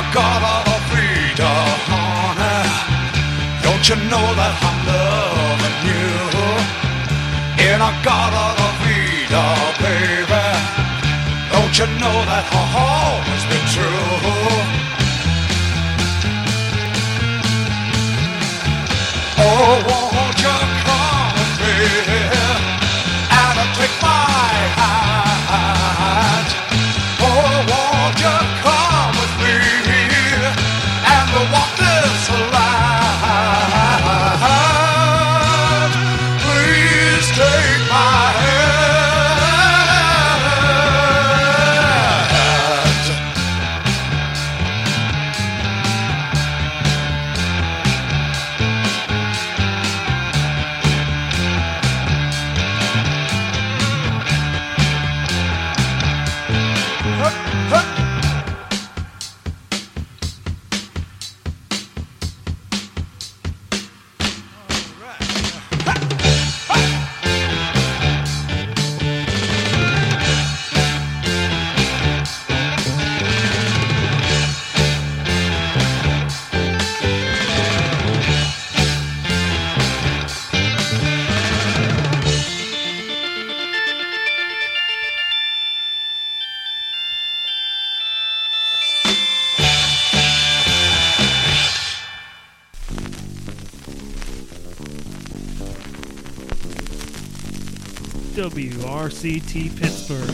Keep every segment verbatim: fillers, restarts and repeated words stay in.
gotta feed her, honey. Don't you know that I'm loving you? And I gotta feed her, baby. Don't you know that I've always been true? Oh, won't you come with me and take my hand? Oh, won't you come with me and walk this line? Please take my hand. W R C T Pittsburgh.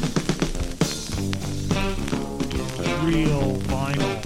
Real vinyl.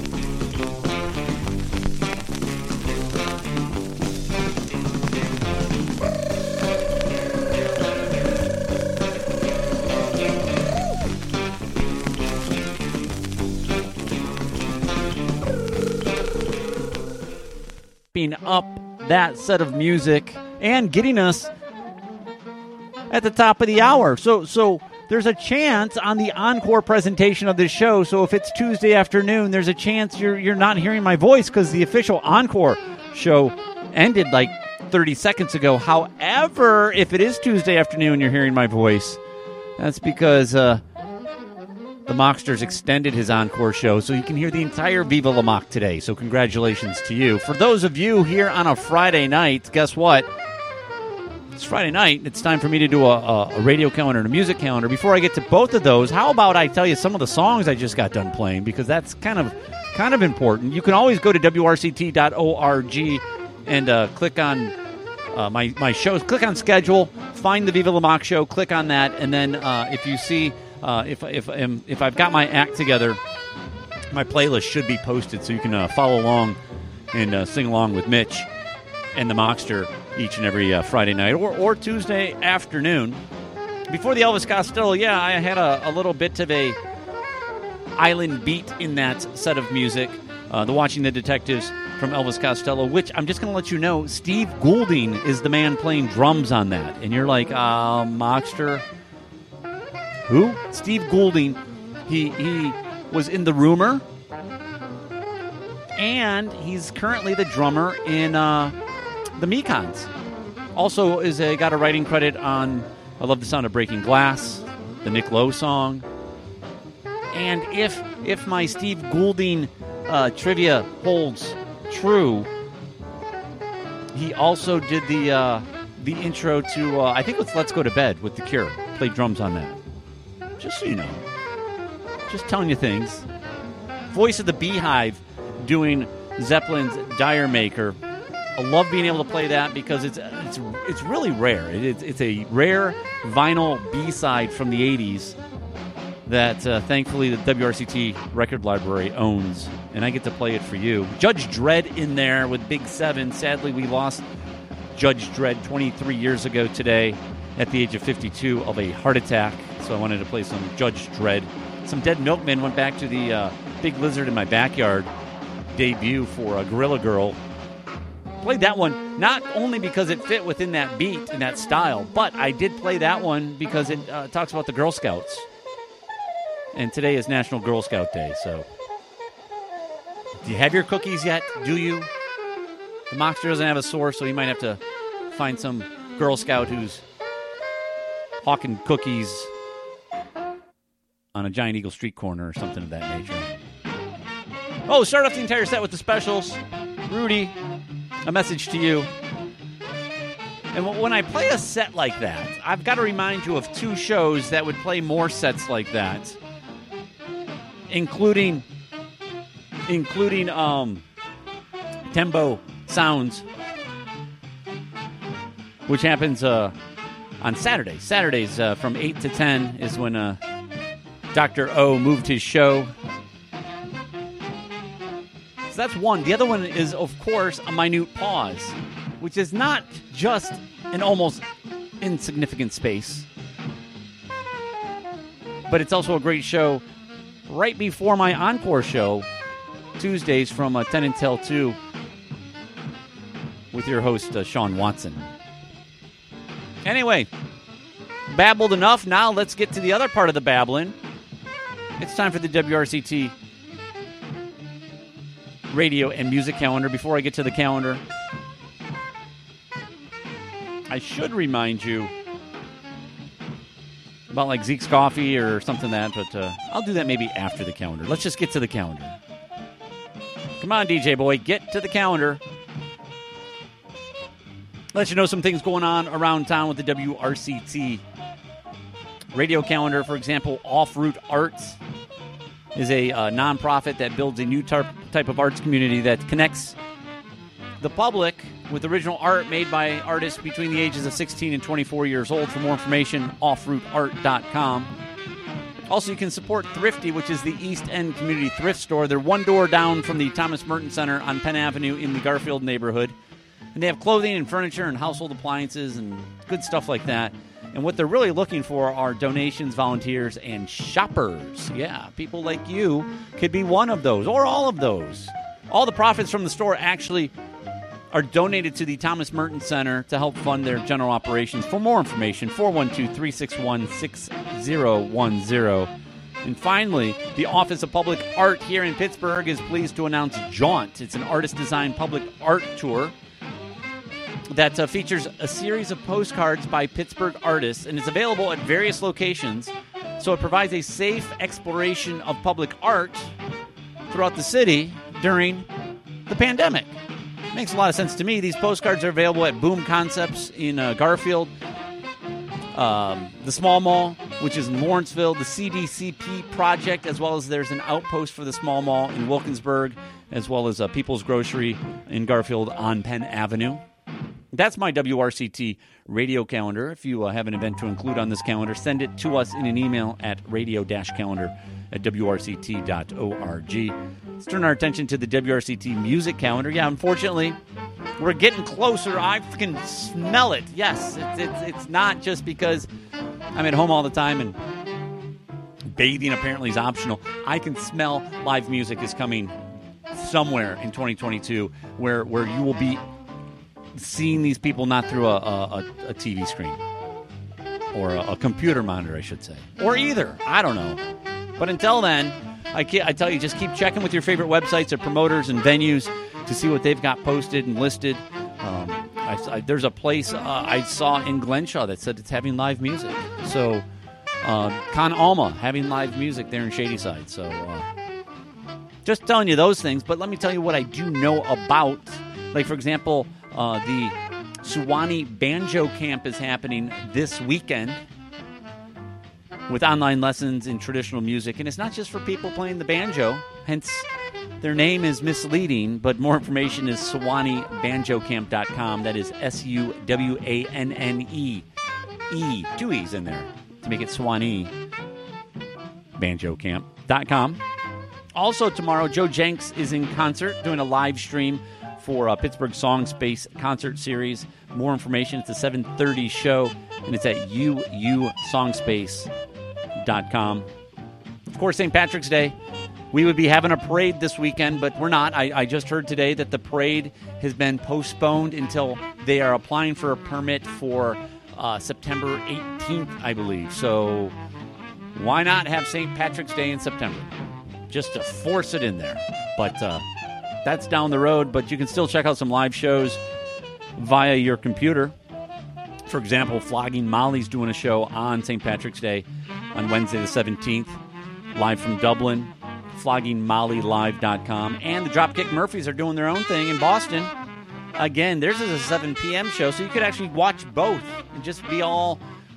Being up that set of music and getting us at the top of the hour. So so there's a chance on the encore presentation of this show. So if it's Tuesday afternoon, there's a chance you're you're not hearing my voice because the official encore show ended like thirty seconds ago. However, if it is Tuesday afternoon you're hearing my voice, that's because uh, the Mocksters extended his encore show so you can hear the entire Viva La Mock today. So congratulations to you. For those of you here on a Friday night, guess what? It's Friday night. It's time for me to do a, a, a radio calendar and a music calendar. Before I get to both of those, how about I tell you some of the songs I just got done playing, because that's kind of kind of important. You can always go to W R C T dot org and uh, click on uh, my, my shows. Click on schedule, find the Viva La Mock show, click on that, and then uh, if you see, uh, if, if, um, if I've got my act together, my playlist should be posted so you can uh, follow along and uh, sing along with Mitch and the Mockster each and every uh, Friday night or, or Tuesday afternoon. Before the Elvis Costello, yeah, I had a, a little bit of a island beat in that set of music. Uh, the Watching the Detectives from Elvis Costello, which I'm just going to let you know, Steve Goulding is the man playing drums on that. And you're like, uh, Mockster? Who? Steve Goulding. He, he was in The Rumor. And he's currently the drummer in uh, the Mekons. Also is a, got a writing credit on I Love the Sound of Breaking Glass, the Nick Lowe song. And if if my Steve Goulding uh, trivia holds true, he also did the uh, the intro to, uh, I think it's Let's Go to Bed with The Cure. Played drums on that. Just so you know. Just telling you things. Voice of the Beehive doing Zeppelin's Dire Maker. I love being able to play that because it's it's it's really rare. It, it's, it's a rare vinyl B-side from the eighties that uh, thankfully the W R C T record library owns, and I get to play it for you. Judge Dredd in there with Big Seven. Sadly, we lost Judge Dredd twenty-three years ago today at the age of fifty-two of a heart attack, so I wanted to play some Judge Dredd. Some Dead Milkmen. Went back to the uh, Big Lizard in My Backyard debut for uh, Gorilla Girl. Played that one not only because it fit within that beat and that style, but I did play that one because it uh, talks about the Girl Scouts. And today is National Girl Scout Day, so... Do you have your cookies yet? Do you? The Mockster doesn't have a source, so you might have to find some Girl Scout who's hawking cookies on a Giant Eagle street corner or something of that nature. Oh, start off the entire set with the specials. Rudy, a message to you. And when I play a set like that, I've got to remind you of two shows that would play more sets like that, including, including um, Tembo Sounds, which happens uh, on Saturdays. Saturdays uh, from eight to ten is when uh, Doctor O moved his show. So that's one. The other one is, of course, A Minute Pause, which is not just an almost insignificant space, but it's also a great show right before my encore show, Tuesdays from uh, ten until two, with your host, uh, Sean Watson. Anyway, babbled enough. Now let's get to the other part of the babbling. It's time for the W R C T radio and music calendar. Before I get to the calendar, I should remind you about like Zeke's Coffee or something like that, but uh, I'll do that maybe after the calendar. Let's just get to the calendar. Come on, D J boy, get to the calendar. Let you know some things going on around town with the W R C T radio calendar. For example, Off Route Arts is a uh, nonprofit that builds a new tar- type of arts community that connects the public with original art made by artists between the ages of sixteen and twenty-four years old. For more information, off route art dot com. Also, you can support Thrifty, which is the East End Community Thrift Store. They're one door down from the Thomas Merton Center on Penn Avenue in the Garfield neighborhood. And they have clothing and furniture and household appliances and good stuff like that. And what they're really looking for are donations, volunteers, and shoppers. Yeah, people like you could be one of those, or all of those. All the profits from the store actually are donated to the Thomas Merton Center to help fund their general operations. For more information, four one two, three six one, six zero one zero. And finally, the Office of Public Art here in Pittsburgh is pleased to announce Jaunt. It's an artist-designed public art tour that uh, features a series of postcards by Pittsburgh artists, and is available at various locations. So it provides a safe exploration of public art throughout the city during the pandemic. Makes a lot of sense to me. These postcards are available at Boom Concepts in uh, Garfield, um, the Small Mall, which is in Lawrenceville, the C D C P Project, as well as there's an outpost for the Small Mall in Wilkinsburg, as well as uh, People's Grocery in Garfield on Penn Avenue. That's my W R C T radio calendar. If you uh, have an event to include on this calendar, send it to us in an email at radio-calendar at w r c t dot org. Let's turn our attention to the W R C T music calendar. Yeah, unfortunately, we're getting closer. I can smell it. Yes, it's, it's, it's not just because I'm at home all the time and bathing apparently is optional. I can smell live music is coming somewhere in twenty twenty-two where, where you will be seeing these people not through a, a, a T V screen or a, a computer monitor, I should say, or either. I don't know. But until then, I, I tell you, just keep checking with your favorite websites or promoters and venues to see what they've got posted and listed. Um, I, I, there's a place uh, I saw in Glenshaw that said it's having live music. So uh, Con Alma having live music there in Shadyside. So uh, just telling you those things. But let me tell you what I do know about. Like, for example, uh, the Suwannee Banjo Camp is happening this weekend with online lessons in traditional music. And it's not just for people playing the banjo, hence their name is misleading, but more information is suwannee banjo camp dot com. That is S U W A N N E. E, two E's in there to make it Suwannee banjo camp dot com. Also tomorrow, Joe Jenks is in concert doing a live stream for uh, Pittsburgh Song Space concert series. More information, it's a seven thirty show, and it's at u u song space dot com. Of course, Saint Patrick's Day. We would be having a parade this weekend, but we're not. I, I just heard today that the parade has been postponed until they are applying for a permit for uh, September eighteenth, I believe. So why not have Saint Patrick's Day in September? Just to force it in there. But uh, that's down the road, but you can still check out some live shows via your computer. For example, Flogging Molly's doing a show on Saint Patrick's Day on Wednesday the seventeenth, live from Dublin. flogging molly live dot com. And the Dropkick Murphys are doing their own thing in Boston. Again, theirs is a seven p.m. show, so you could actually watch both and just be all,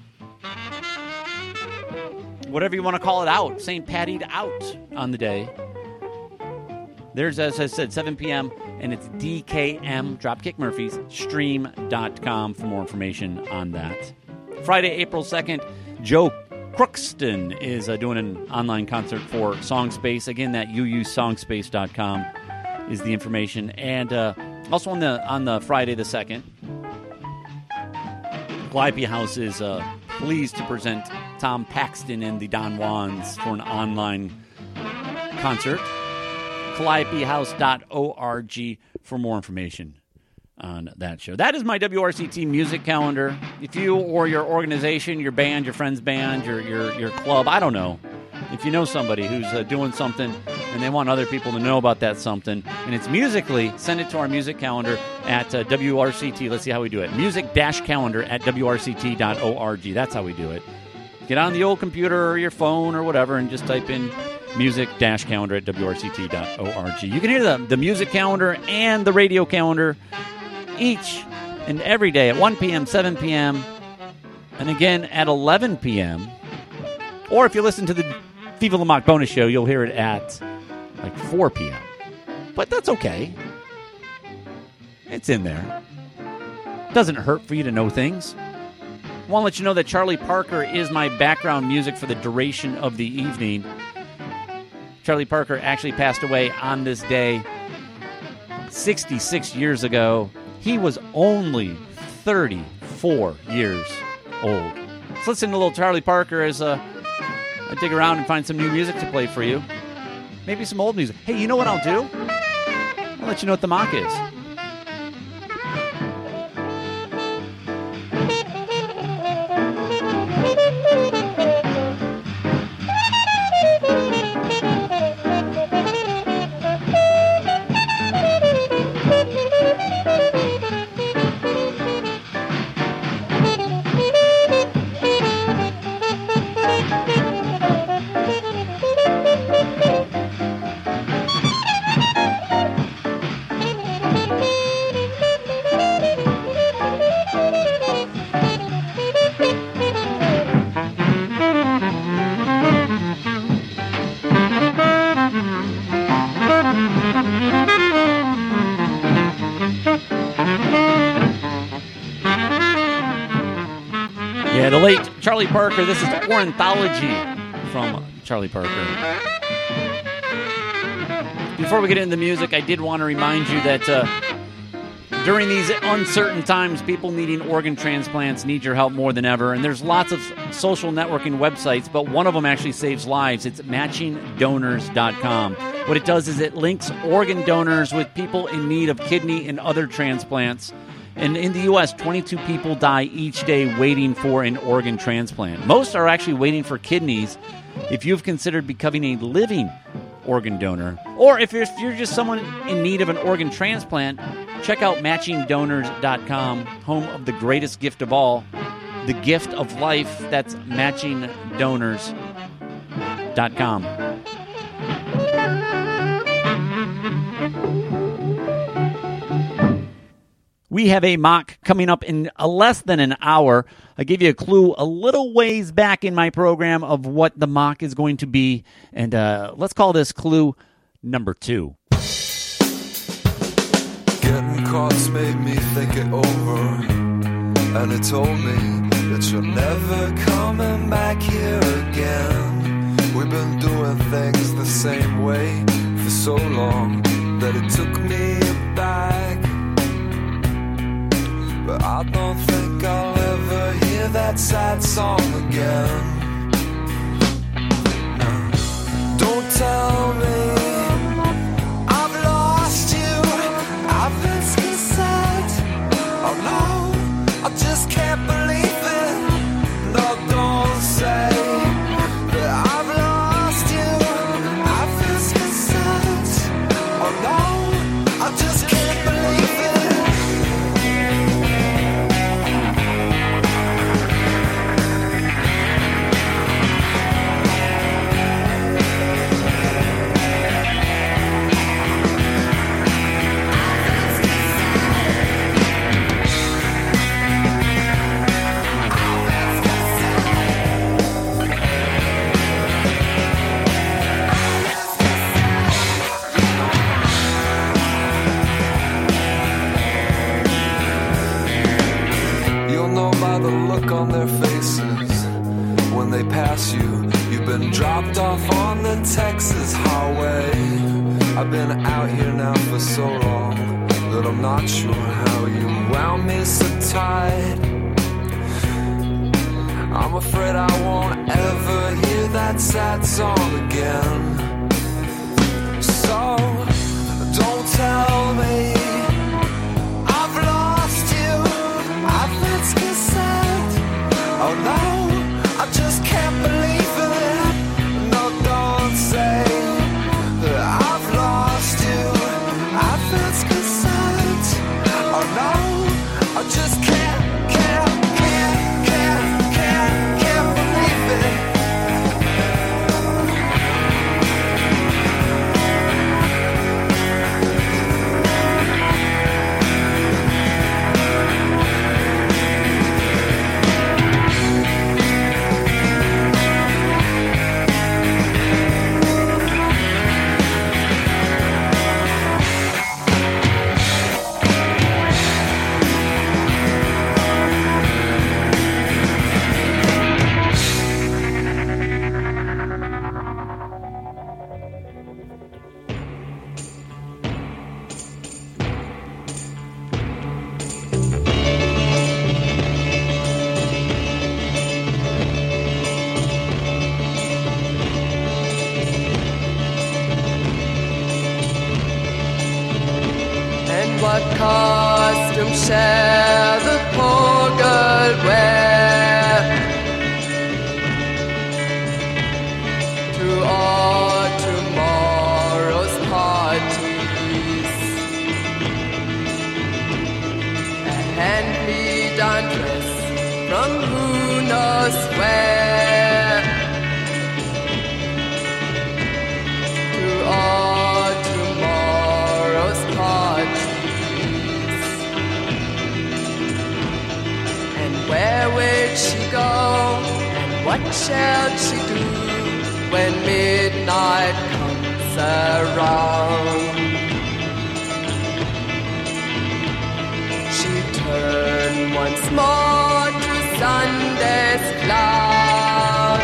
whatever you want to call it, out. Saint Patty'd out on the day. There's, as I said, seven p.m., and it's D K M, Dropkick Murphys, stream dot com for more information on that. Friday, April second, Joe Crookston is uh, doing an online concert for Songspace. Again, that u u song space dot com is the information. And uh, also on the on the Friday the second, Calliope House is uh, pleased to present Tom Paxton and the Don Juans for an online concert. calliope house dot org for more information on that show. That is my W R C T music calendar. If you or your organization, your band, your friend's band, your your your club, I don't know, if you know somebody who's uh, doing something and they want other people to know about that something, and it's musically, send it to our music calendar at uh, W R C T. Let's see how we do it. Music-calendar at W R C T dot org. That's how we do it. Get on the old computer or your phone or whatever and just type in music-calendar at W R C T dot org. You can hear the, the music calendar and the radio calendar each and every day at one p.m., seven p.m., and again at eleven p.m. Or if you listen to the Viva La Mock bonus show, you'll hear it at like four p.m. But that's okay. It's in there. Doesn't hurt for you to know things. I want to let you know that Charlie Parker is my background music for the duration of the evening. Charlie Parker actually passed away on this day sixty-six years ago. He was only thirty-four years old. Let's listen to a little Charlie Parker as uh, I dig around and find some new music to play for you. Maybe some old music. Hey, you know what I'll do? I'll let you know what the mock is. Yeah, the late Charlie Parker. This is Ornithology from Charlie Parker. Before we get into the music, I did want to remind you that uh, during these uncertain times, people needing organ transplants need your help more than ever. And there's lots of social networking websites, but one of them actually saves lives. It's matching donors dot com. What it does is it links organ donors with people in need of kidney and other transplants. And in the U S, twenty-two people die each day waiting for an organ transplant. Most are actually waiting for kidneys. If you've considered becoming a living organ donor, or if you're, if you're just someone in need of an organ transplant, check out matching donors dot com, home of the greatest gift of all, the gift of life. That's matching donors dot com. We have a mock coming up in a less than an hour. I gave you a clue a little ways back in my program of what the mock is going to be. And uh, let's call this clue number two. Getting caught made me think it over. And it told me that you're never coming back here again. We've been doing things the same way for so long that it took me back. But I don't think I'll ever hear that sad song again. No. Don't tell me I've lost you. I've been so sad. Oh no, I just can't believe it. No, don't say that I've lost you. I've been so sad. Oh no, I just can't believe it. not sure how you wound me so tight. I'm afraid I won't ever hear that sad song again. So don't tell me I've lost you. I've lost consent. Oh no, I just can't believe it. No, don't say that I've lost you. I've lost consent. Oh no, I just can't, can't, can't, can't, can't, can't believe it. What costume shall the poor girl wear to all tomorrow's parties? A hand-me-down dress from who knows where to all tomorrow's parties. Where will she go, and what shall she do when midnight comes around? She'll turn once more to Sunday's cloud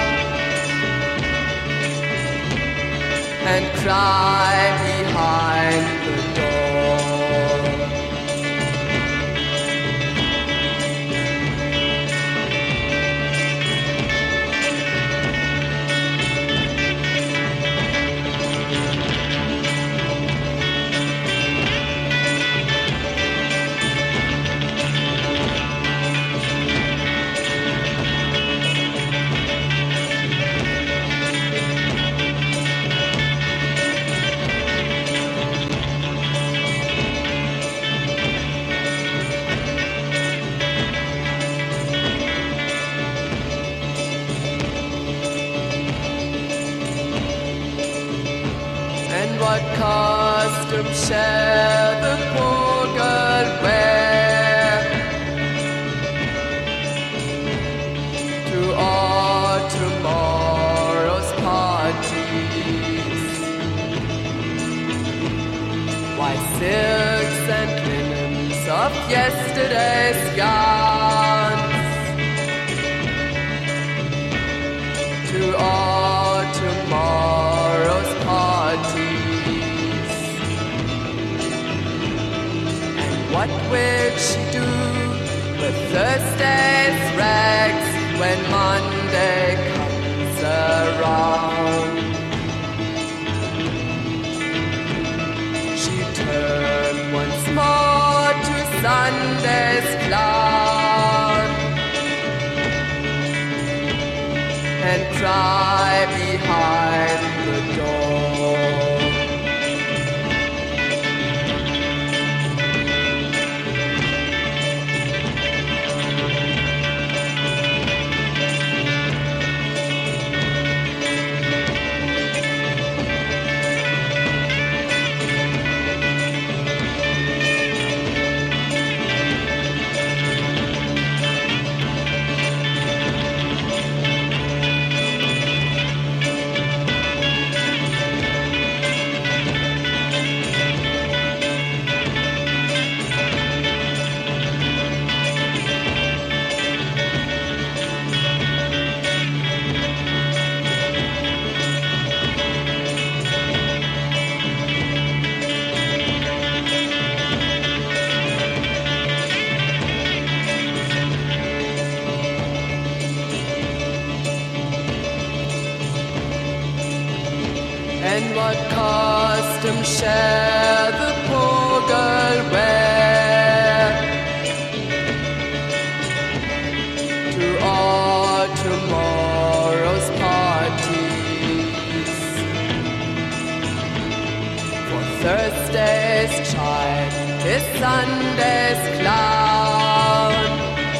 and cry behind the door. What costume shall the poor girl wear to all tomorrow's parties? Why, silks and linens of yesterday's gowns to all tomorrow's parties. What will she do with Thursday's rags when Monday comes around? She turned once more to Sunday's cloud and cry behind the door. what custom shall the poor girl wear to all tomorrow's parties? For Thursday's child is Sunday's clown,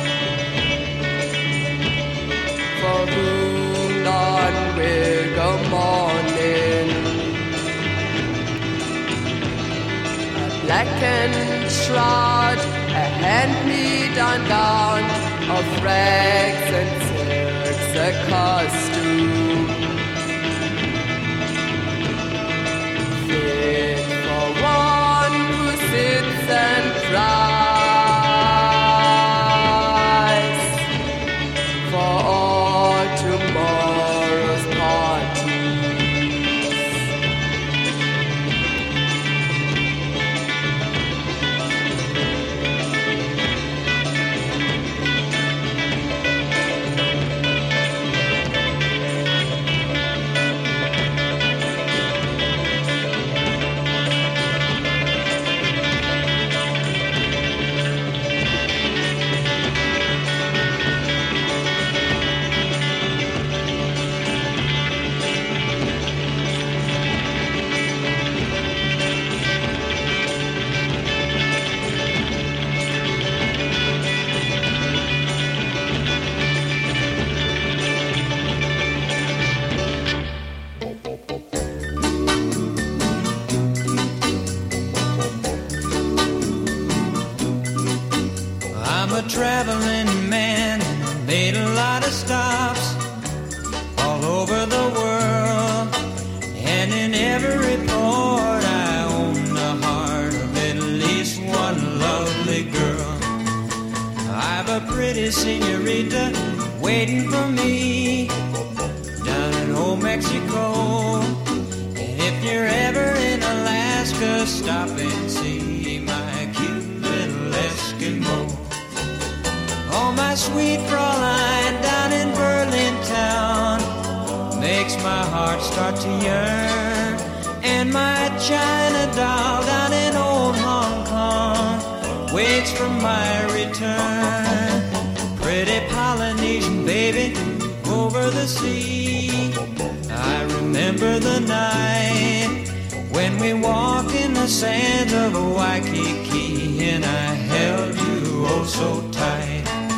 for whom none will go mourning. A blackened shroud, a hand-me-down gown of rags and silks, a costume fit for one who sits and cries for all tomorrow's parties. I'm a traveling man, made a lot of stops all over the world, and in every port I own the heart of at least one lovely girl. I've a pretty senorita waiting for me down in old Mexico, and if you're ever in Alaska, stop and see my cute little Eskimo. Oh, my sweet Fraulein down in Berlin town makes my heart start to yearn, and my China doll down in old Hong Kong waits for my return. Pretty Polynesian baby over the sea, I remember the night when we walked in the sands of Waikiki, and I held you oh so tight.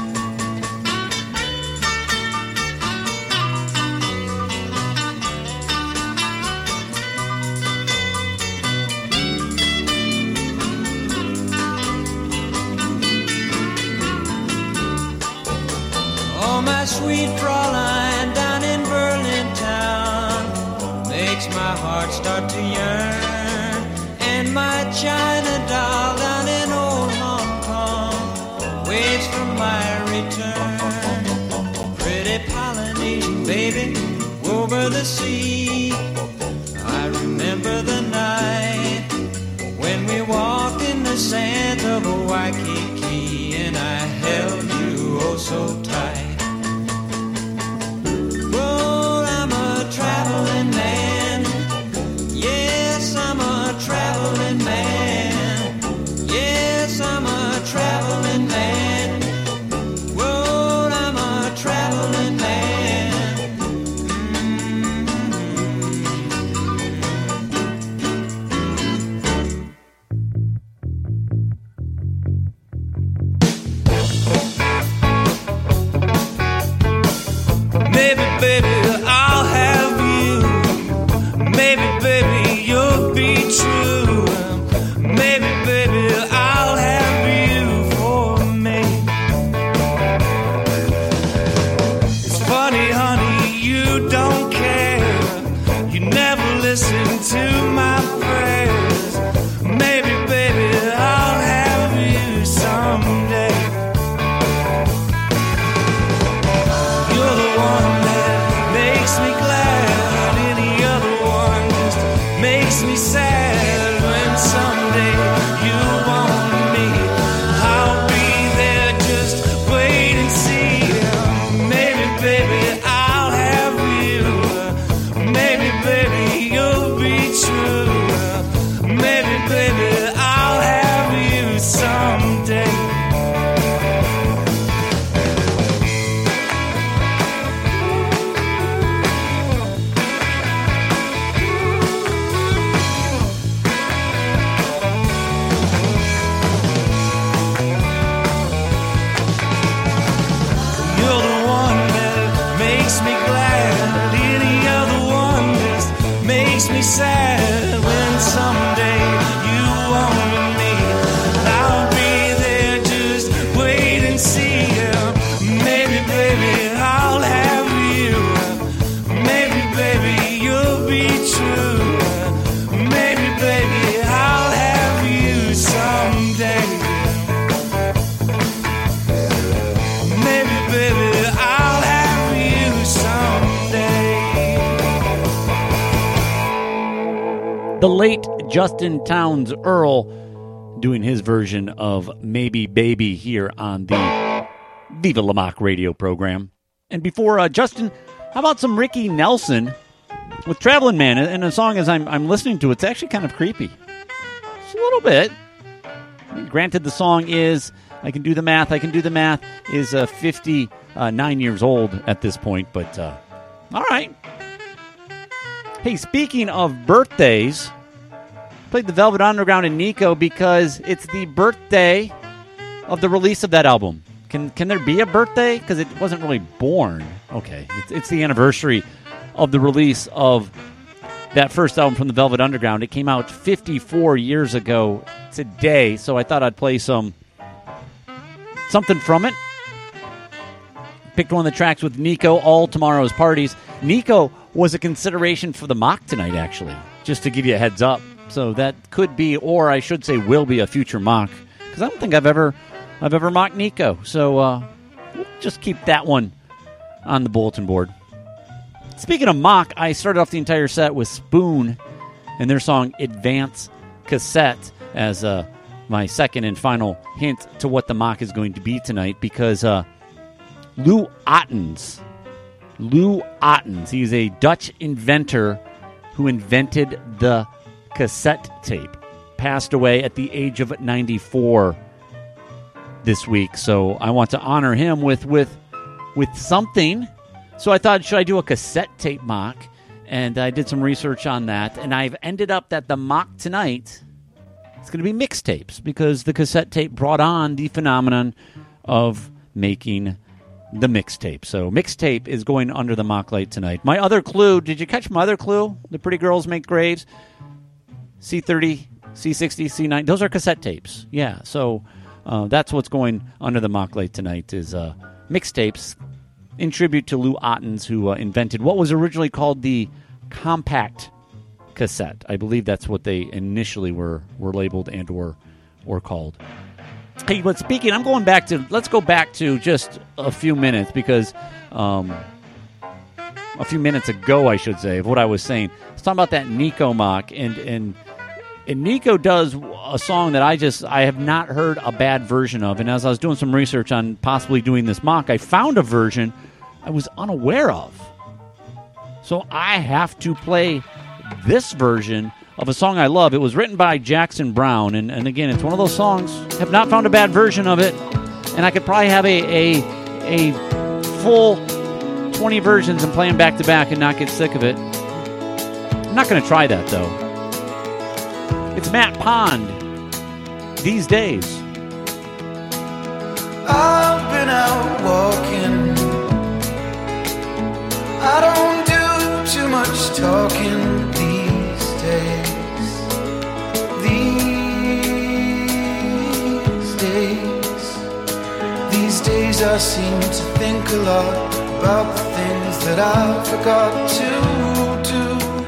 My sweet Fraulein down in Berlin town makes my heart start to yearn, and my China doll down in old Hong Kong waits for my return. Pretty Polynesian baby over the sea, I remember the night when we walked in the sands of Waikiki, and I held you oh so tight. Traveling man, yes, I'm a traveling man. Yes, I'm a traveling man. Whoa, I'm a traveling man. Mm-hmm. sad when someday you want me. I'll be there, just wait and see. Maybe, baby, I'll have you. Maybe, baby, you'll be true. Maybe, baby, I'll have you someday. Maybe, baby, I'll have you someday. The late Justin Townes Earl doing his version of Maybe Baby here on the Viva La Mock radio program. And before uh, Justin, how about some Ricky Nelson with Traveling Man? And a song as I'm, I'm listening to, it's actually kind of creepy. Just a little bit. Granted, the song is, I can do the math, I can do the math, is uh, fifty-nine years old at this point. But, uh, all right. Hey, speaking of birthdays, played the Velvet Underground and Nico because it's the birthday of the release of that album. Can can there be a birthday? Because it wasn't really born. Okay, it's, it's the anniversary of the release of that first album from the Velvet Underground. It came out fifty-four years ago today, so I thought I'd play some something from it. Picked one of the tracks with Nico, All Tomorrow's Parties. Nico was a consideration for the mock tonight, actually, just to give you a heads up. So that could be, or I should say will be, a future mock, because I don't think I've ever I've ever mocked Nico. So uh, we'll just keep that one on the bulletin board. Speaking of mock, I started off the entire set with Spoon and their song Advance Cassette as uh, my second and final hint to what the mock is going to be tonight, because uh, Lou Ottens, Lou Ottens, he's a Dutch inventor who invented the cassette tape, passed away at the age of ninety-four this week. So I want to honor him with with with something. So I thought, should I do a cassette tape mock? And I did some research on that, and I've ended up that the mock tonight is going to be mixtapes, because the cassette tape brought on the phenomenon of making the mixtape. So mixtape is going under the mock light tonight. My other clue, did you catch my other clue? The Pretty Girls Make Graves. C thirty, C sixty, C nine, those are cassette tapes. Yeah, so uh, that's what's going under the mock light tonight is uh, mixtapes in tribute to Lou Ottens, who uh, invented what was originally called the compact cassette. I believe that's what they initially were were labeled and or or called. Hey, but speaking, I'm going back to, let's go back to just a few minutes, because um, a few minutes ago, I should say, of what I was saying. I was talking about that Nico mock, and and And Nico does a song that I just, I have not heard a bad version of. And as I was doing some research on possibly doing this mock, I found a version I was unaware of. So I have to play this version of a song I love. It was written by Jackson Browne. And, and again, it's one of those songs, have not found a bad version of it. And I could probably have a, a, a full twenty versions and play them back to back and not get sick of it. I'm not going to try that, though. It's Matt Pond, These Days. I've been out walking. I don't do too much talking these days. These days. These days I seem to think a lot about the things that I forgot to do.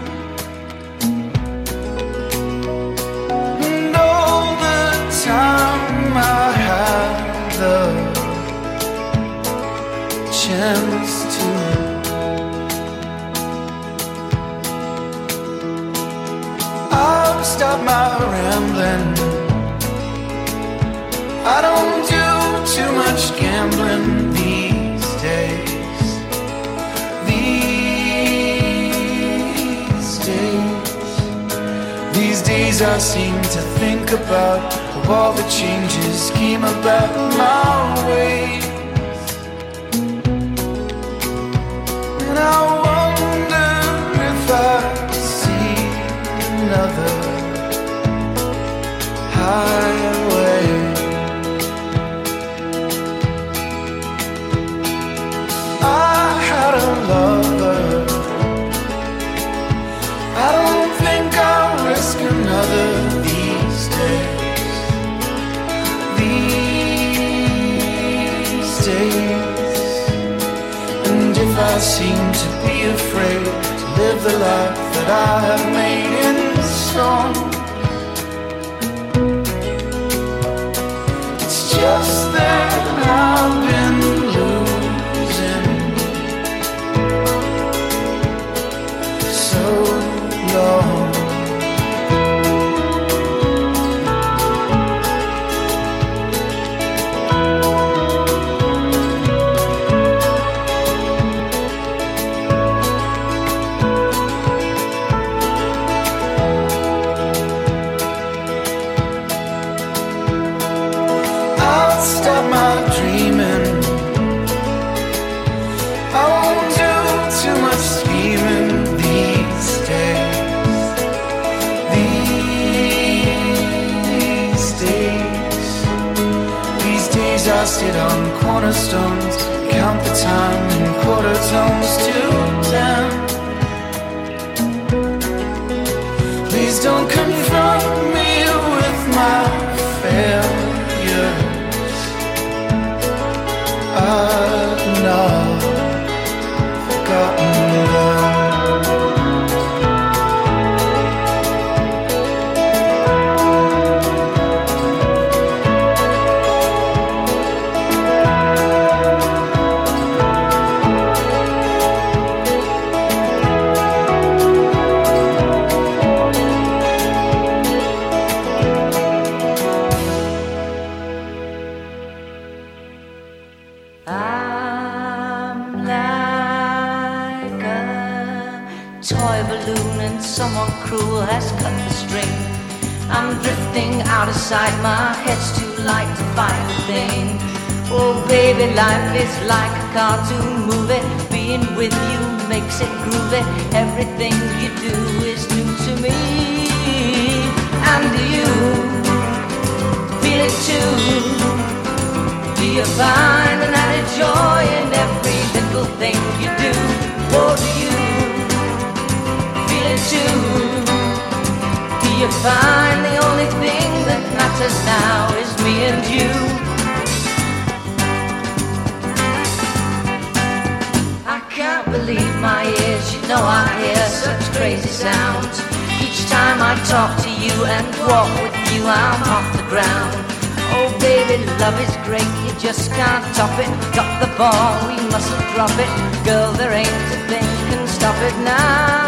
Time I had the chance to, I'll stop my rambling. I don't do too much gambling these days. These days. These days I seem to think about all the changes came about my way. And I wonder if I see another highway. I had a lover. I don't think I seem to be afraid to live the life that I have made in song. It's just that I've been losing so long. Stop my dreaming. I won't do too much scheming these days. These days. These days I sit on cornerstones, count the time in quarter tones to ten. Please don't confront me with my failure. I've not forgotten them. Someone cruel has cut the string. I'm drifting out of sight, my head's too light to find a thing. Oh baby, life is like a cartoon movie. Being with you makes it groovy. Everything you do is new to me. And do you feel it too? Do you find an added joy in every little thing you do? Or do you too? Do you find the only thing that matters now is me and you? I can't believe my ears, you know I hear such crazy sounds. Each time I talk to you and walk with you, I'm off the ground. Oh baby, love is great, you just can't top it. Got the ball, we mustn't drop it. Girl, there ain't a thing can stop it now.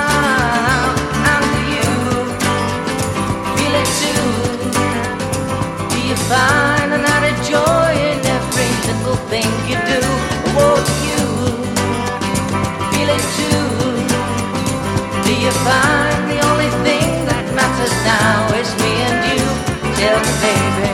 Do you find an added joy in every little thing you do? Oh, do you feel it too? Do you find the only thing that matters now is me and you? Tell me, baby.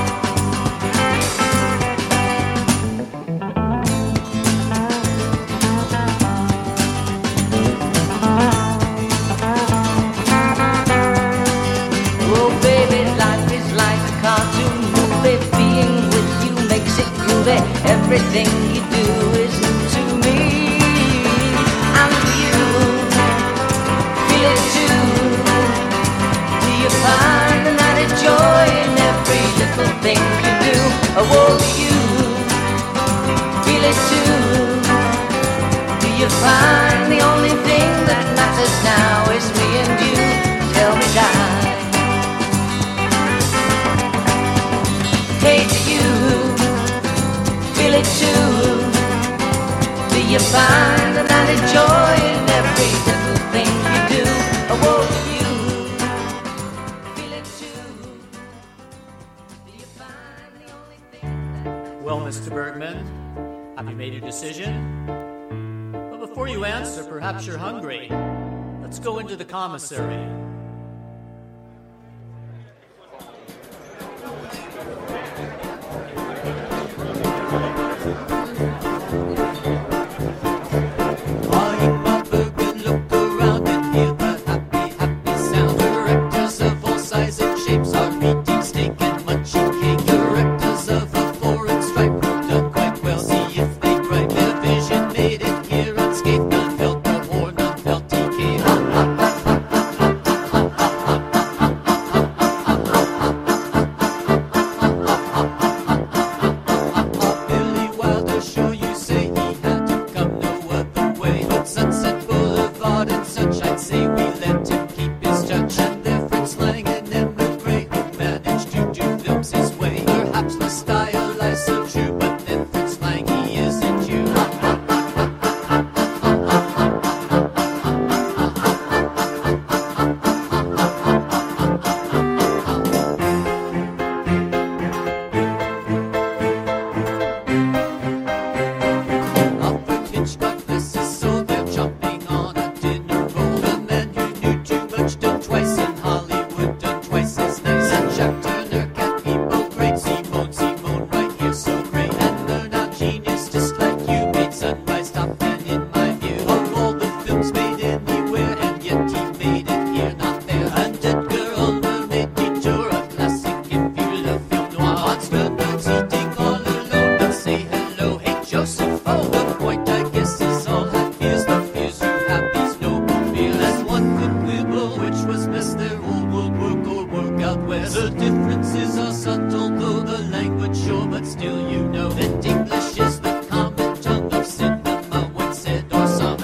Everything you do is new to me. And you feel it too. Do you find an added joy in every little thing you do? Oh, do you feel it too? Do you find the only thing that matters now is me and you? Tell me, darling. Hey, do you feel it too? Do you find an added joy in every little thing you do? Oh, won't you feel it too? Do you find the only thing that... Well, Mister Bergman, have you made your decision? Well, before you answer, perhaps you're hungry. Let's go into the commissary. is so true, but then Prince Lang, he isn't you. Alfred Hitchcock, this is so they're jumping on a dinner roll. The man who knew too much, done twice in Hollywood, done twice as nice. And Jack Turner, cat people great. Simone, Simone, right here, so great. And learn out genius, just like you made Sunrise top ten in my view. Of all the films made anywhere, and yet he made it here, not there. And Edgar Ulmer made Detour, a classic if you love film noir. Hans Werner's eating all alone, but say hello, hey Joseph. Oh, the point I guess is all have fears, the fears you have, these noble fears. As one could quibble, which was best, their old world work or work out west. The differences are subtle, though the language sure, but still you know that English is the common tongue of cinema when said or sung.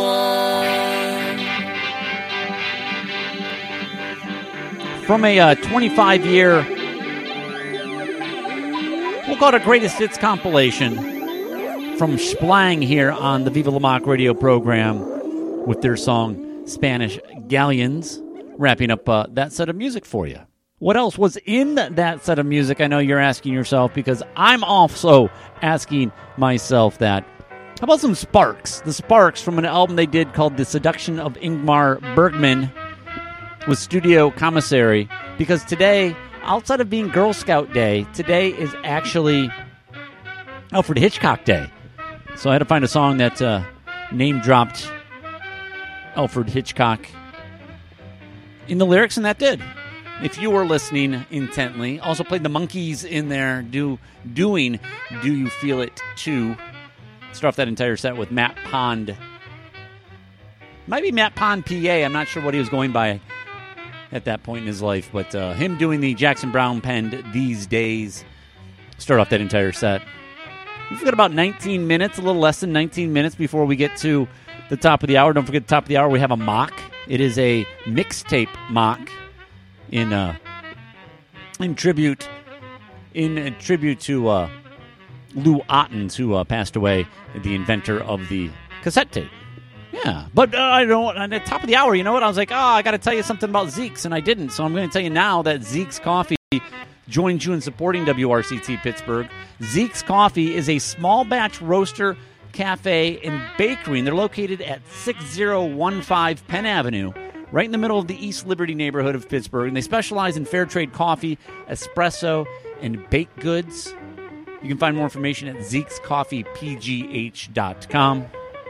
one. From a uh, twenty-five year, we'll call it a greatest hits compilation from Splang here on the Viva La Mock radio program with their song Spanish Galleons, wrapping up uh, that set of music for you. What else was in that set of music? I know you're asking yourself, because I'm also asking myself that. How about some Sparks? The Sparks from an album they did called The Seduction of Ingmar Bergman with Studio Commissary, because today, outside of being Girl Scout Day, today is actually Alfred Hitchcock Day. So I had to find a song that uh, name-dropped Alfred Hitchcock in the lyrics, and that did. If you were listening intently, also played the Monkees in there, do doing Do You Feel It Too. Start off that entire set with Matt Pond. Might be Matt Pond P A. I'm not sure what he was going by at that point in his life, but uh, him doing the Jackson Browne penned These Days. Start off that entire set. We've got about nineteen minutes, a little less than nineteen minutes before we get to the top of the hour. Don't forget, the top of the hour, we have a mock. It is a mixtape mock in uh, in tribute in uh, tribute to uh, Lou Ottens, who uh, passed away, the inventor of the cassette tape. Yeah, but uh, I don't. At the top of the hour, you know what? I was like, oh, I got to tell you something about Zeke's, and I didn't. So I'm going to tell you now that Zeke's Coffee joined you in supporting W R C T Pittsburgh. Zeke's Coffee is a small batch roaster, cafe, and bakery, and they're located at six oh one five Penn Avenue, right in the middle of the East Liberty neighborhood of Pittsburgh. And they specialize in fair trade coffee, espresso, and baked goods. You can find more information at zeeks coffee p g h dot com.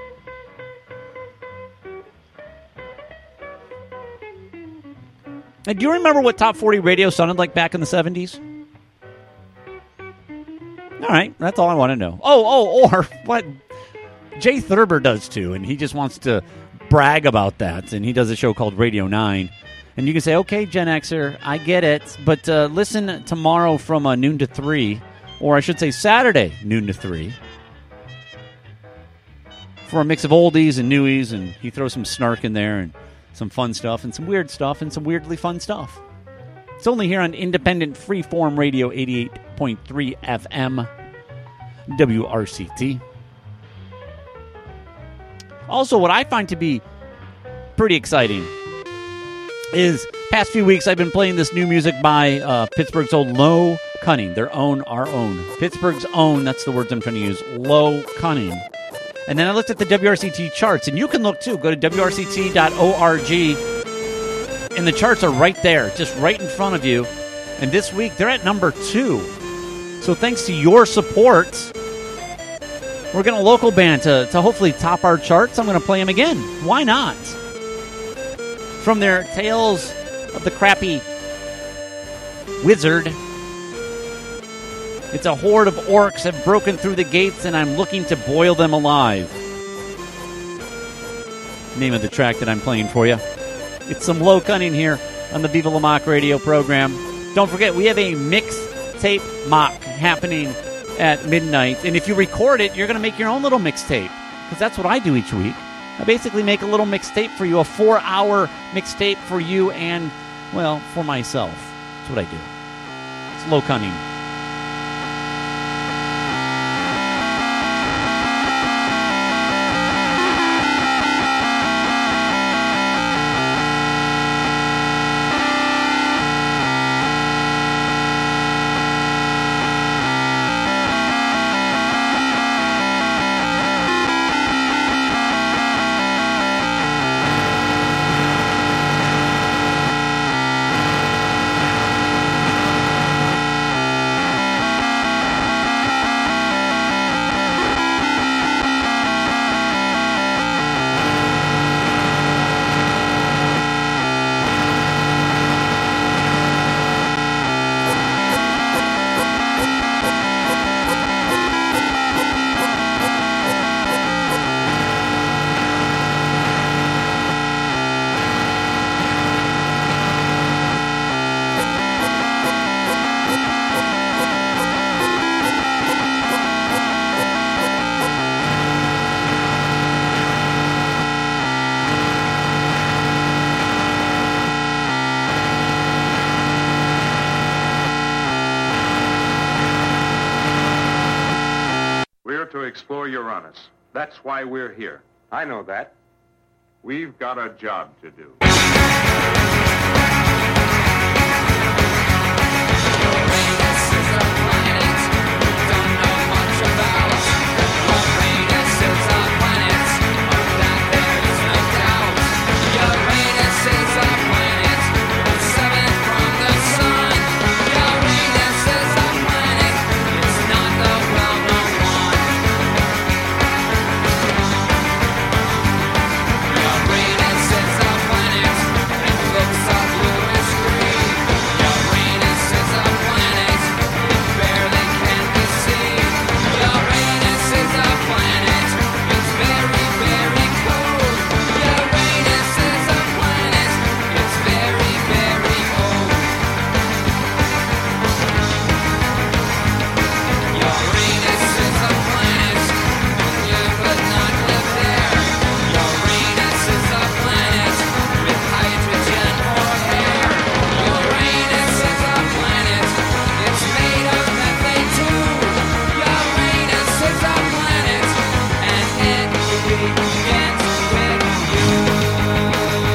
And do you remember what Top forty radio sounded like back in the seventies? All right, that's all I want to know. Oh, oh, or what Jay Thurber does too, and he just wants to brag about that, and he does a show called Radio nine. And you can say, okay, Gen Xer, I get it, but uh, listen tomorrow from uh, noon to three, or I should say Saturday, noon to three, for a mix of oldies and newies, and he throws some snark in there, and some fun stuff, and some weird stuff, and some weirdly fun stuff. It's only here on Independent Freeform Radio eighty-eight point three F M, W R C T. Also, what I find to be pretty exciting is, past few weeks I've been playing this new music by uh, Pittsburgh's old Low Cunning, their own, our own. Pittsburgh's own, that's the words I'm trying to use, Low Cunning. And then I looked at the W R C T charts, and you can look too. Go to W R C T dot org, and the charts are right there, just right in front of you. And this week, they're at number two. So thanks to your support, we're getting a local band to, to hopefully top our charts. I'm going to play them again. Why not? From their Tales of the Crappy Wizard, it's a horde of orcs have broken through the gates, and I'm looking to boil them alive. Name of the track that I'm playing for you. It's some Low Cunning here on the Viva La Mock radio program. Don't forget, we have a mixtape mock happening at midnight. And if you record it, you're going to make your own little mixtape, because that's what I do each week. I basically make a little mixtape for you, a four-hour mixtape for you and, well, for myself. That's what I do. It's Low Cunning. explore Uranus. That's why we're here. I know that. We've got a job to do. Uranus is a planet we don't know much about. Uranus is a planet of that there is no doubt. Uranus is a planet that's seventh from the sun. Uranus is a planet, it's not the well-known one. Uranus is a planet that looks up bluish green. Uranus is a planet it barely can be seen. Uranus is a planet, it's very, very cold. Uranus is a planet, it's very, very old. Uranus is a planet, you could not live there. Uranus is a planet with hydrogen or air. Uranus is a planet, it's made of methane too. Uranus is a planet, and it begins with you.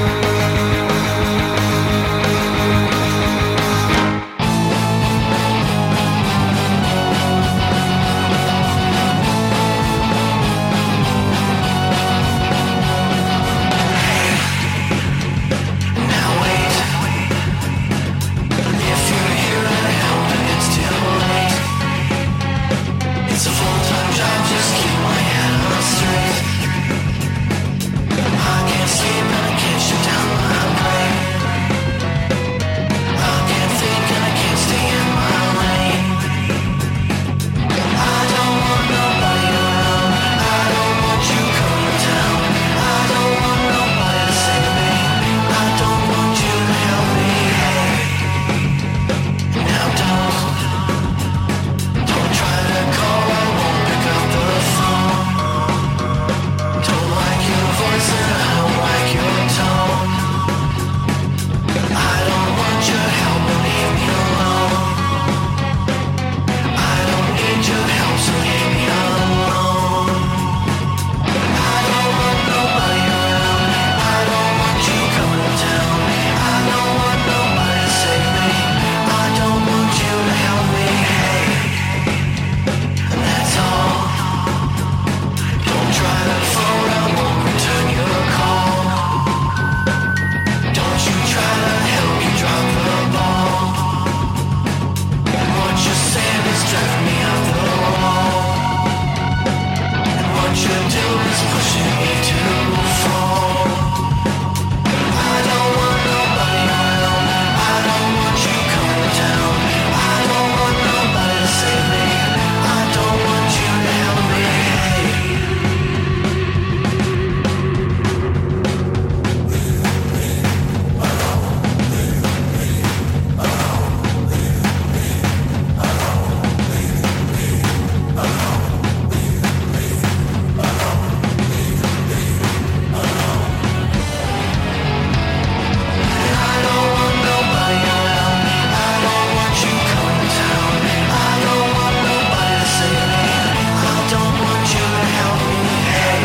Now wait. If you're here and help, it's too late. It's a full-time job, just keep my head on straight. I can't sleep and I can't shut down my brain. I can't think and I can't stay in my lane. I don't want nobody around. I don't want you coming down. I don't want nobody to save me. I don't want you to help me. Hey, now don't, don't try to call. I won't pick up the phone. Don't like your voice and I don't like your tone. I don't want your help, but leave me alone. I don't need your help, so leave me alone. I don't want nobody around. I don't want you coming down. I don't want nobody to save me. I don't want you to help me. Hey, and that's all. Don't try to phone, I won't return your call. Don't you try to help, you drop the ball. What you're saying is driving me off the wall. And what you're doing is pushing me to fall. I don't want nobody around. I don't want you coming down. I don't want nobody to save me. I don't want you to help me. I don't want nobody around. I don't want you coming down. I don't want nobody to save me. I don't want you to help me. Hey,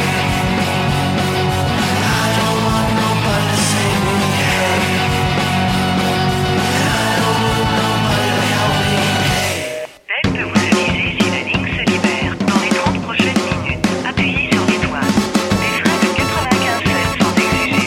I don't want nobody to save me. Hey, I don't want nobody to help me. Hey. Peine de vous aviser si la ligne se libère dans les trente prochaines minutes. Appuyez sur l'étoile. Des frais de quatre-vingt-quinze cents sont exigés.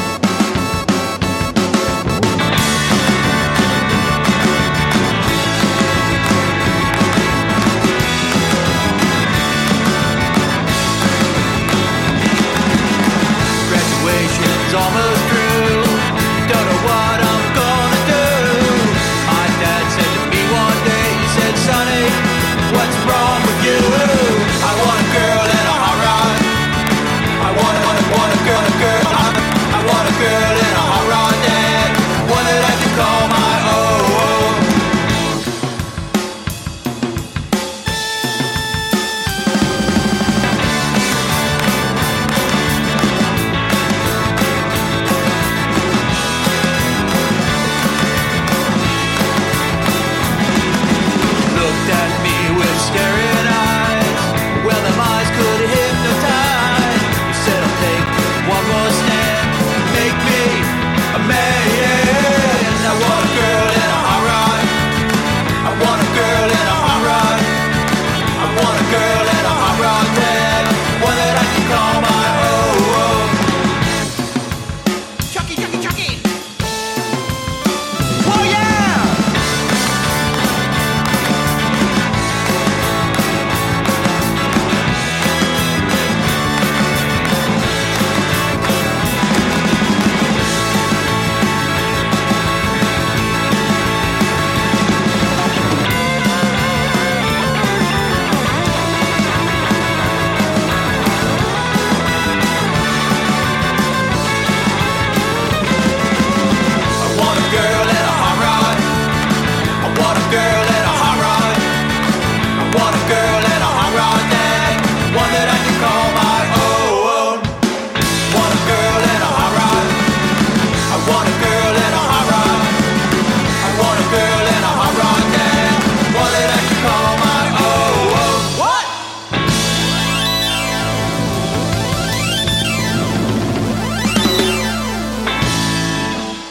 Graduation's almost through. Don't know what I'm gonna do. My dad said to me one day, he said, "Sonny, what's wrong with you?" I want a girl and a hot rod. I want, want, want a girl, a girl. I, I want a girl and a hot rod, Dad. One that I can call my own. Looked at me with staring eyes. Well, am I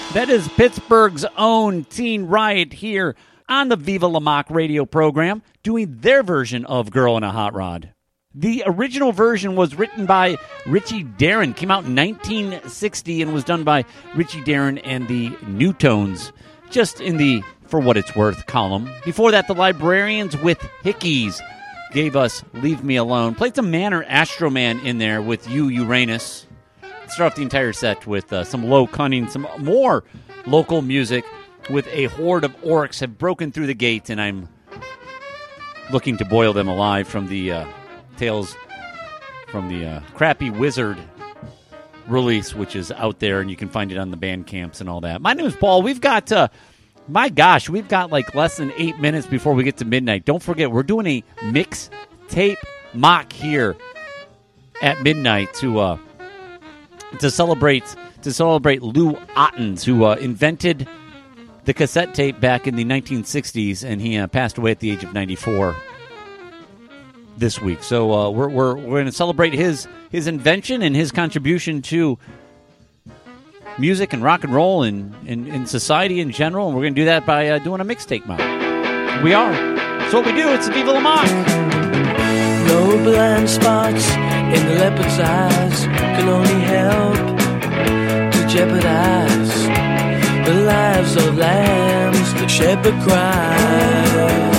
That is Pittsburgh's own Teen Riot here on the Viva La Mock radio program, doing their version of Girl in a Hot Rod. The original version was written by Richie Darren, came out in nineteen sixty and was done by Richie Darren and the Newtones, just in the For What It's Worth column. Before that, the Librarians with Hickeys gave us Leave Me Alone. Played some Manor Astroman in there with You, Uranus. Start off the entire set with uh, some low cunning, some more local music with a horde of orcs have broken through the gate, and I'm looking to boil them alive from the uh, Tales from the uh, Crappy Wizard release, which is out there, and you can find it on the band camps and all that. My name is Paul. We've got, uh, my gosh, we've got like less than eight minutes before we get to midnight. Don't forget, we're doing a mix tape mock here at midnight to... Uh, To celebrate to celebrate Lou Ottens, who uh, invented the cassette tape back in the nineteen sixties, and he uh, passed away at the age of ninety-four this week. So uh, we're we're we're going to celebrate his his invention and his contribution to music and rock and roll and in society in general. And we're going to do that by uh, doing a mixtape mock. We are. That's what we do. It's the Viva La Mock. No blind spots in the leopard's eyes can only help to jeopardize the lives of lambs the shepherd cries.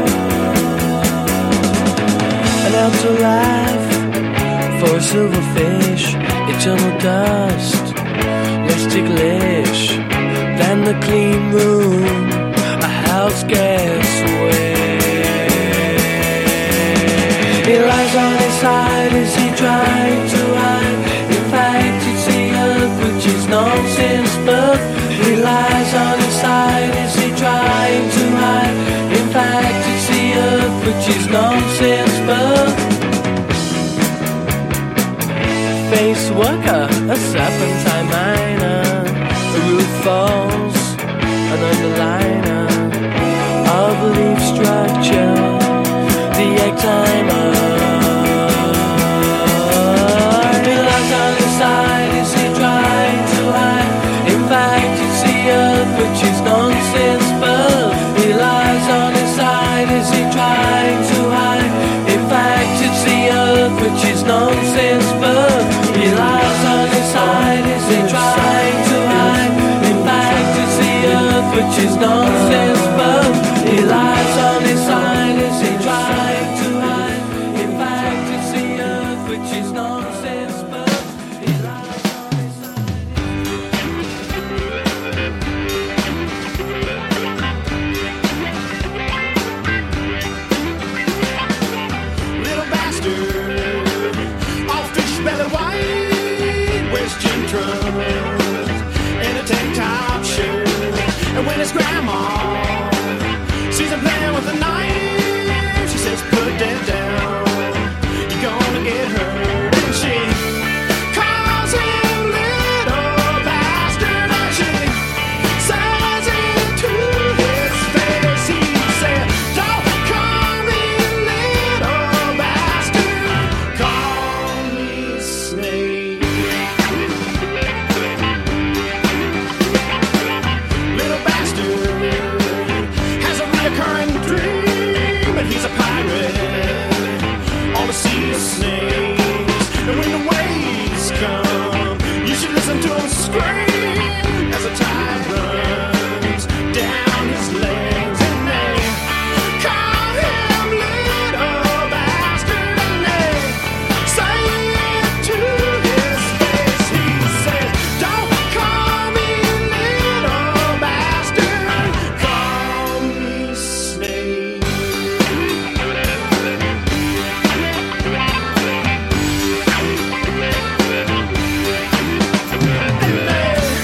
An afterlife for a silverfish, eternal dust, less ticklish than the clean room a house gets wet. He lies on his side as he tries to hide. In fact, it's the earth which is nonsense, but he lies on his side as he tries to hide. In fact, it's the earth which is nonsense, but face worker, a serpentine miner, a roof falls, an underliner of leaf structure. The egg timer. He lies on his side as he tries to hide. In fact, it's the earth which is nonsense, but he lies on his side as he tries to hide. In fact, it's the earth which is nonsense, but he lies on his side as he tries to hide. In fact, it's the earth which is nonsense, but he lies on his side as he tries. And when his grandma sees him playing with a knife, she says, put that down, you're gonna get hurt. And she calls him little bastard, and she says it to his face. He said, don't call me little bastard, call me Snake. Has a reoccurring dream, but he's a pirate. All the sea is snakes, and when the waves come, you should listen to him scream as the tide runs down his legs. And they call him little bastard, and they say it to his face. He says, don't call me little bastard, call me Snake. And they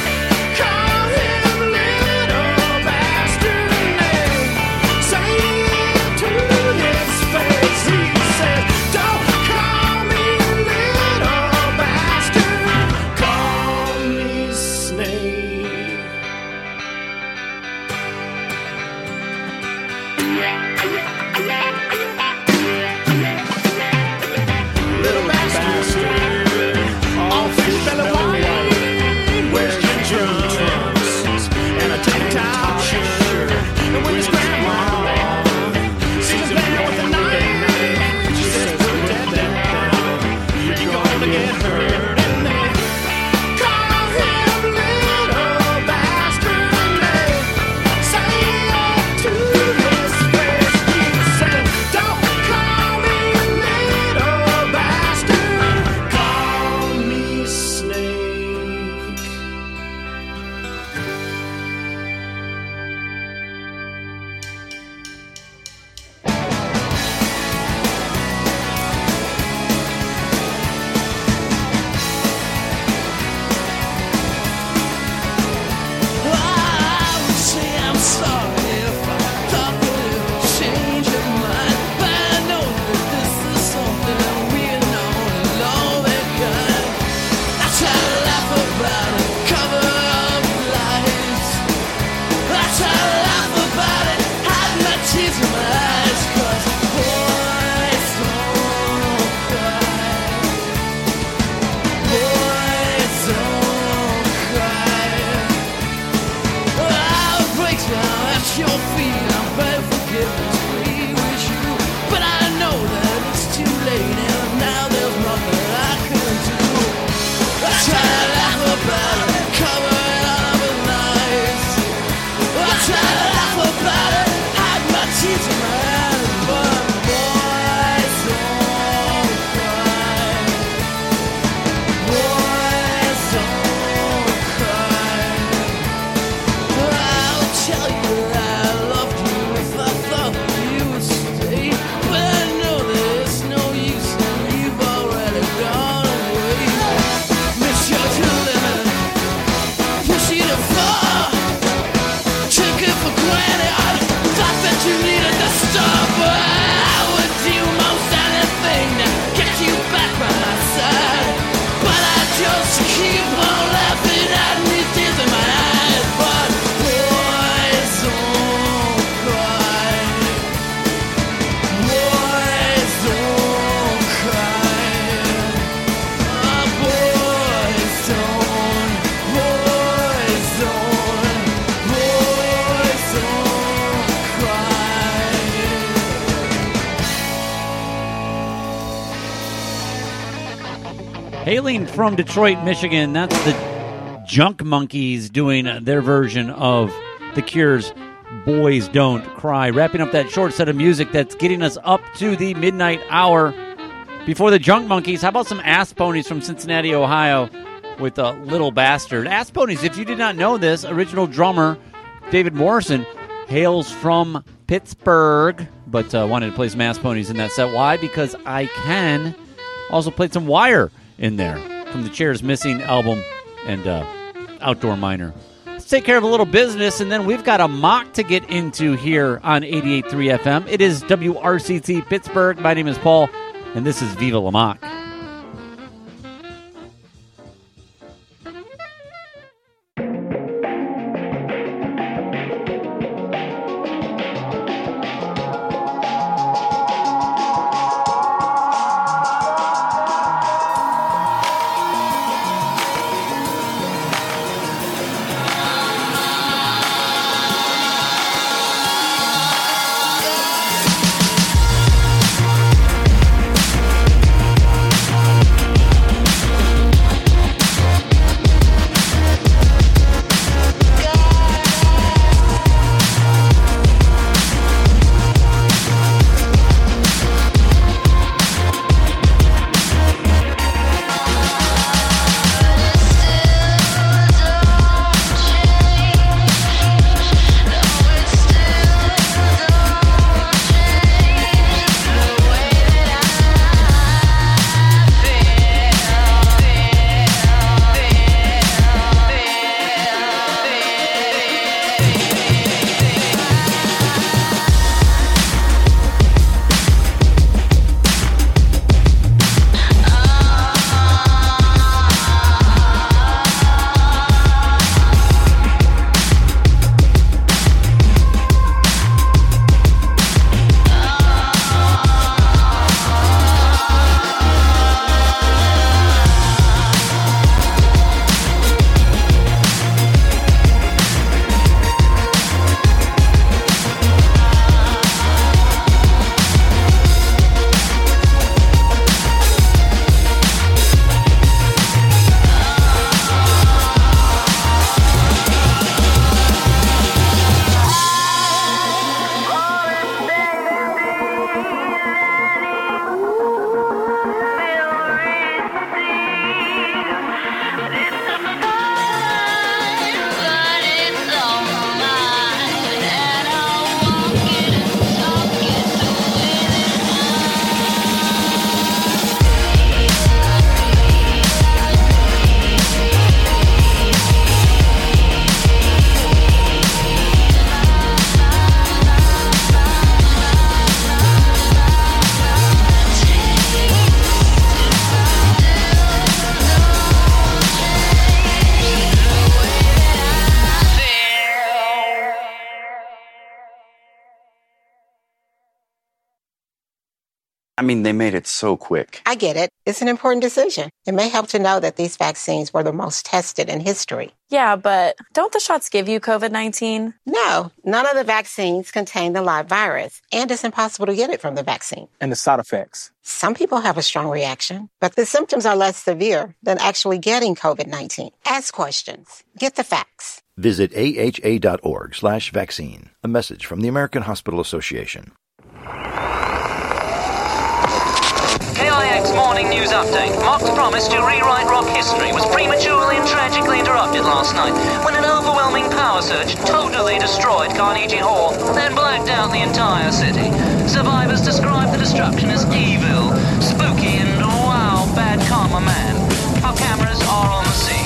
keep on laughing at me, tears in my eyes, but boys don't cry. Boys don't cry. Oh, boys don't, boys don't, boys don't cry. Hailing from Detroit, Michigan, that's the Junk Monkeys doing their version of The Cure's Boys Don't Cry. Wrapping up that short set of music that's getting us up to the midnight hour. Before the Junk Monkeys, how about some Ass Ponies from Cincinnati, Ohio with a Little Bastard. Ass Ponies, if you did not know this, original drummer David Morrison hails from Pittsburgh, but uh, wanted to play some Ass Ponies in that set. Why? Because I can. Also played some Wire in there from the Chairs Missing album and uh, Outdoor Miner. Let's take care of a little business, and then we've got a mock to get into here on eighty-eight point three F M. It is W R C T Pittsburgh. My name is Paul, and this is Viva La Mock. I mean, they made it so quick. I get it. It's an important decision. It may help to know that these vaccines were the most tested in history. Yeah, but don't the shots give you COVID nineteen? No, none of the vaccines contain the live virus, and it's impossible to get it from the vaccine. And the side effects? Some people have a strong reaction, but the symptoms are less severe than actually getting COVID nineteen. Ask questions. Get the facts. Visit A H A dot org slash vaccine. A message from the American Hospital Association. K I X Morning News Update. Mock's promise to rewrite rock history was prematurely and tragically interrupted last night when an overwhelming power surge totally destroyed Carnegie Hall, then blacked out the entire city. Survivors describe the destruction as evil, spooky, and wow, bad karma man. Our cameras are on the scene.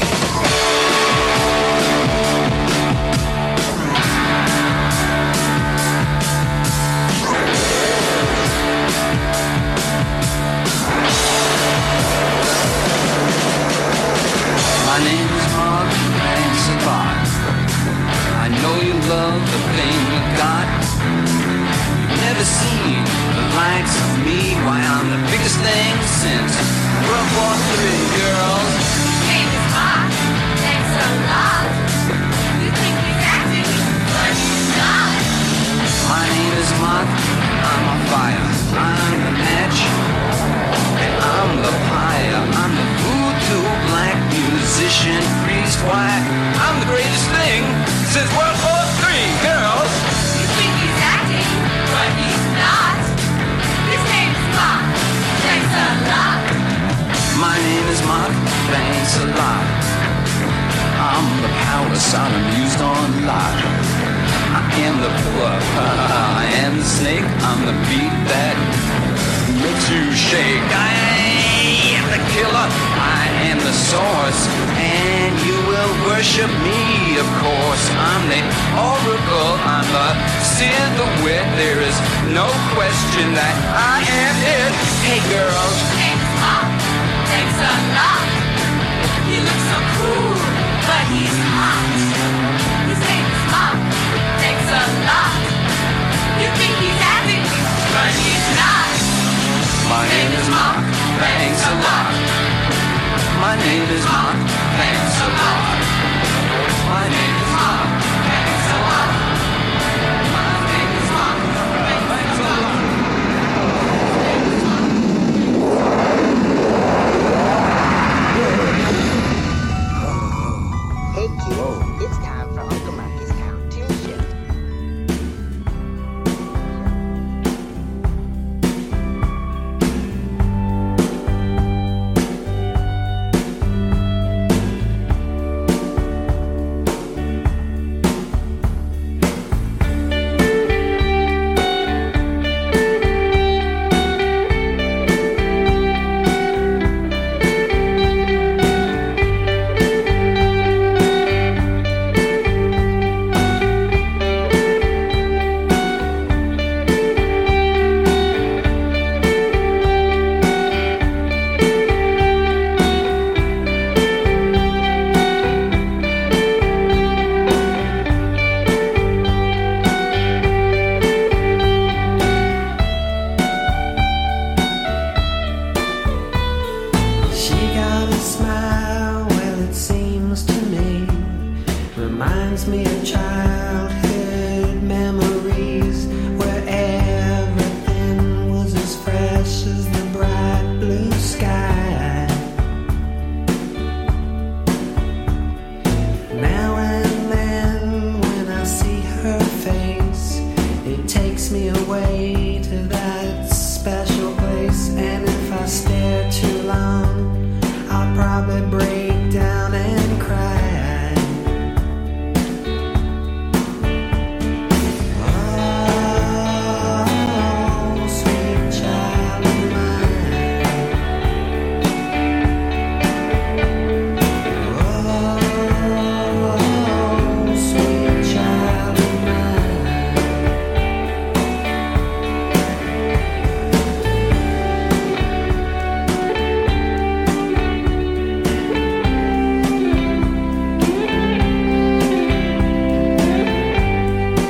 My My name is Mark, thanks a lot. I know you love the thing you got. You've never seen the likes of me. Why, I'm the biggest thing since World War Three, girls. Name is Mark, thanks a lot. You think he's acting, but he's not. My name is Mark, I'm a fire, I'm the match, and I'm the pyre, I'm the voodoo black musician priest. Why, I'm the greatest thing since World War Three, girls. You think he's acting, but he's not. His name is Mark, thanks a lot. My name is Mark, thanks a lot. I'm the power Sodom used on Lot. I am the pillar, I am the snake, I'm the beat that makes you shake. I am the killer, I am the source, and you will worship me, of course. I'm the oracle, I'm the seer, the wit. There is no question that I am it. Hey girls, Name is Mark, thanks a lot. He looks so cool, but he's hot. His name is Mark, thanks a lot. You think he's acting, but he's not. my name is Mark, thanks a lot. My name is Mark, thanks a lot. My name is Mark, thanks a lot. My name is Mark, thanks a lot. Hey kids, it's time for Uncle Marky's Cartoon Shift. She got a smile, well it seems to me, reminds me of childhood memories.